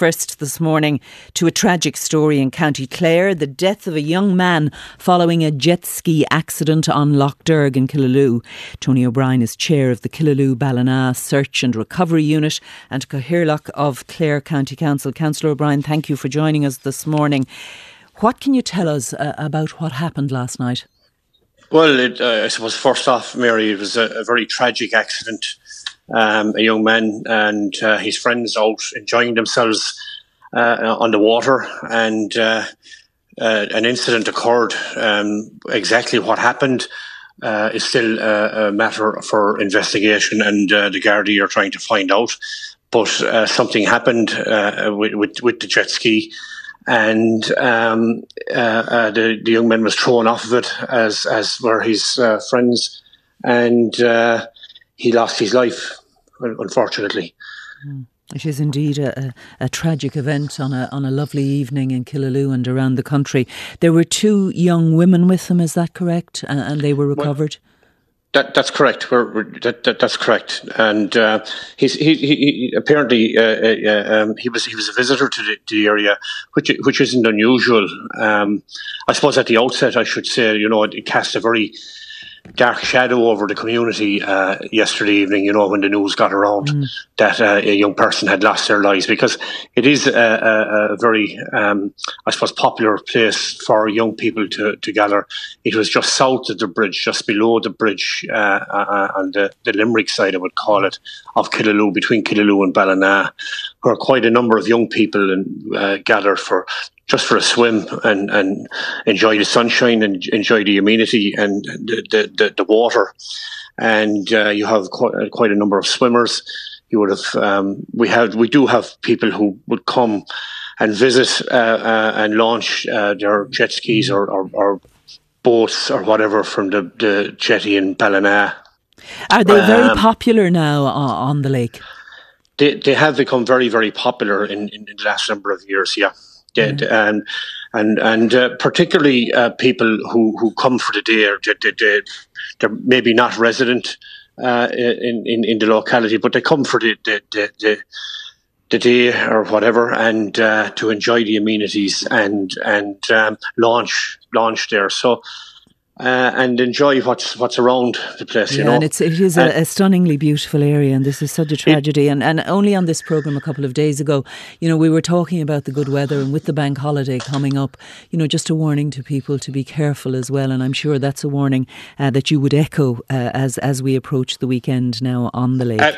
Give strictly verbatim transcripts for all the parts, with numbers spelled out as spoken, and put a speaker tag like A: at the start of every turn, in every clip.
A: first this morning to a tragic story in County Clare, the death of a young man following a jet ski accident on Lough Derg in Killaloe. Tony O'Brien is chair of the Killaloe Ballina Search and Recovery Unit and Cathaoirleach of Clare County Council. Councillor O'Brien, thank you for joining us this morning. What can you tell us uh, about what happened last night?
B: Well, it, uh, I suppose first off, Mary, it was a, a very tragic accident. Um, a young man and uh, his friends out enjoying themselves uh, on the water, and uh, uh, an incident occurred. Um, exactly what happened uh, is still a, a matter for investigation, and uh, the Gardaí are trying to find out. But uh, something happened uh, with, with, with the jet ski, and um, uh, uh, the, the young man was thrown off of it, as as were his uh, friends, and uh, he lost his life, unfortunately.
A: It is indeed a, a, a tragic event on a on a lovely evening in Killaloe and around the country. There were two young women with him, is that correct? And, and they were recovered?
B: Well, that, that's correct. We're, we're, that, that, that's correct. And uh, he's, he, he, he apparently uh, uh, um, he was he was a visitor to the, to the area, which which isn't unusual. Um, I suppose at the outset, I should say, you know, it, it cast a very dark shadow over the community uh, yesterday evening, you know, when the news got around mm. that uh, a young person had lost their lives, because it is a, a, a very, um, I suppose, popular place for young people to, to gather. It was just south of the bridge, just below the bridge, uh, uh, on the, the Limerick side, I would call it, of Killaloe, between Killaloe and Ballina, where quite a number of young people and, uh, gathered for just for a swim and, and enjoy the sunshine and enjoy the amenity and the, the, the, the water. And uh, you have quite, quite a number of swimmers. You would have, um, we have, we do have people who would come and visit uh, uh, and launch uh, their jet skis or, or, or boats or whatever from the, the jetty in Ballina.
A: Are they very
B: um,
A: popular now on the lake?
B: They they have become very, very popular in, in, in the last number of years, yeah. Yeah, mm. and and and uh, particularly uh, people who, who come for the day, or they, they, they're maybe not resident uh, in, in in the locality, but they come for the the, the, the, the day or whatever, and uh, to enjoy the amenities and and um, launch launch there. So. Uh, and enjoy what's what's around the place,
A: yeah,
B: you know.
A: And it's, it is a, a stunningly beautiful area, and this is such a tragedy. It, and, and only on this programme a couple of days ago, you know, we were talking about the good weather, and with the bank holiday coming up, you know, just a warning to people to be careful as well. And I'm sure that's a warning uh, that you would echo uh, as as we approach the weekend now on the lake. Uh,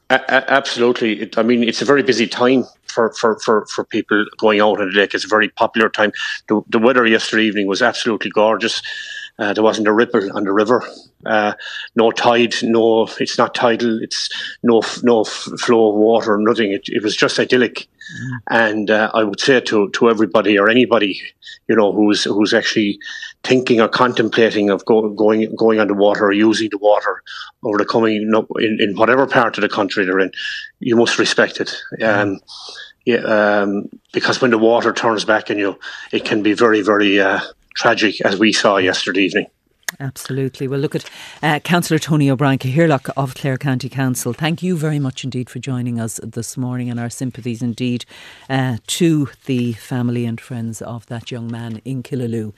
B: a- absolutely. It, I mean, it's a very busy time for, for, for, for people going out on the lake. It's a very popular time. The, the weather yesterday evening was absolutely gorgeous. Uh, there wasn't a ripple on the river, uh, no tide, no, it's not tidal, it's no no f- flow of water, nothing. It, it was just idyllic. Mm. And uh, I would say to, to everybody or anybody, you know, who's who's actually thinking or contemplating of go, going going on the water or using the water over the coming, you know, in, in whatever part of the country they're in, you must respect it. Um, yeah, um, because when the water turns back on you, it can be very, very uh, tragic, as we saw yesterday evening.
A: Absolutely. Well, look at uh, Councillor Tony O'Brien, Cathaoirleach of Clare County Council. Thank you very much indeed for joining us this morning, and our sympathies indeed uh, to the family and friends of that young man in Killaloe.